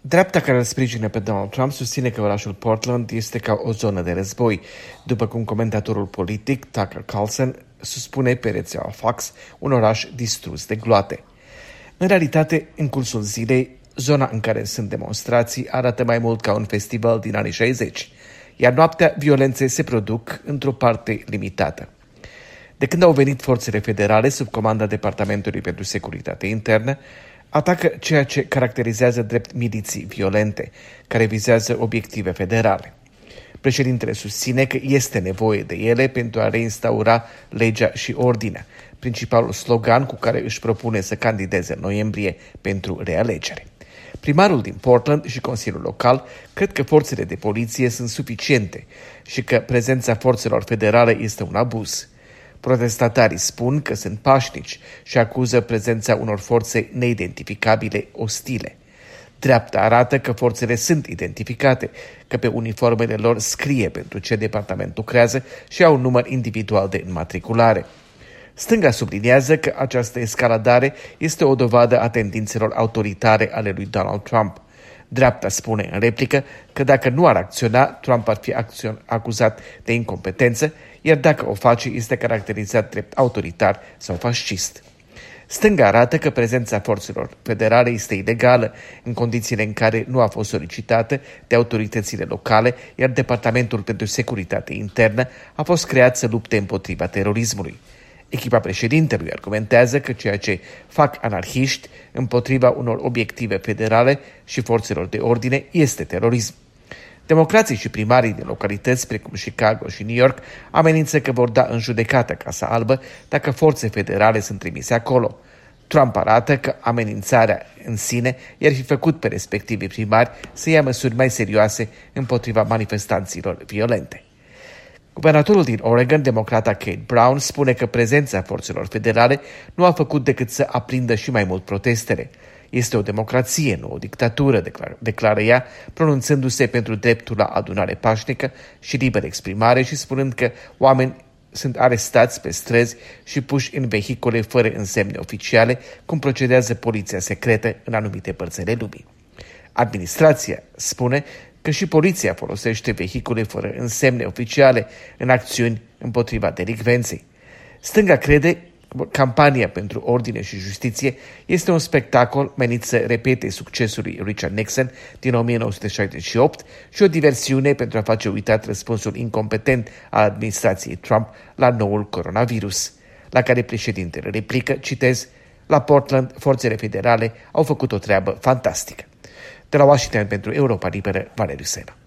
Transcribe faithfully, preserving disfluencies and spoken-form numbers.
Dreapta care îl sprijină pe Donald Trump susține că orașul Portland este ca o zonă de război, după cum comentatorul politic Tucker Carlson spune pe rețeaua Fox, un oraș distrus de gloate. În realitate, în cursul zilei, zona în care sunt demonstrații arată mai mult ca un festival din anii șaizeci, iar noaptea violențe se produc într-o parte limitată. De când au venit forțele federale sub comanda Departamentului pentru Securitate Internă, atacă ceea ce caracterizează drept miliții violente, care vizează obiective federale. Președintele susține că este nevoie de ele pentru a reinstaura legea și ordinea, principalul slogan cu care își propune să candideze în noiembrie pentru realegere. Primarul din Portland și Consiliul Local cred că forțele de poliție sunt suficiente și că prezența forțelor federale este un abuz. Protestatarii spun că sunt pașnici și acuză prezența unor forțe neidentificabile ostile. Dreapta arată că forțele sunt identificate, că pe uniformele lor scrie pentru ce departament lucrează și au un număr individual de înmatriculare. Stânga subliniază că această escaladare este o dovadă a tendințelor autoritare ale lui Donald Trump. Dreapta spune în replică că dacă nu ar acționa, Trump ar fi acțion- acuzat de incompetență, iar dacă o face, este caracterizat drept autoritar sau fascist. Stânga arată că prezența forțelor federale este ilegală în condițiile în care nu a fost solicitată de autoritățile locale, iar Departamentul pentru Securitate Internă a fost creat să lupte împotriva terorismului. Echipa președintelui argumentează că ceea ce fac anarhiști împotriva unor obiective federale și forțelor de ordine este terorism. Democrații și primarii din localități precum Chicago și New York amenință că vor da în judecată Casa Albă dacă forțe federale sunt trimise acolo. Trump arată că amenințarea în sine i-ar fi făcut pe respectivii primari să ia măsuri mai serioase împotriva manifestanților violente. Guvernatorul din Oregon, democrata Kate Brown, spune că prezența forțelor federale nu a făcut decât să aprindă și mai mult protestele. Este o democrație, nu o dictatură, declară, declară ea, pronunțându-se pentru dreptul la adunare pașnică și liberă exprimare și spunând că oameni sunt arestați pe străzi și puși în vehicule fără însemne oficiale, cum procedează poliția secretă în anumite părți ale lumii. Administrația spune că și poliția folosește vehicule fără însemne oficiale în acțiuni împotriva delicvenței. Stânga crede că campania pentru ordine și justiție este un spectacol menit să repete succesul lui Richard Nixon din o mie nouă sute șaizeci și opt și o diversiune pentru a face uitat răspunsul incompetent al administrației Trump la noul coronavirus, la care președintele replică, citez, la Portland, forțele federale au făcut o treabă fantastică. De la Washington pentru Europa Liberă, Valeriu Sena.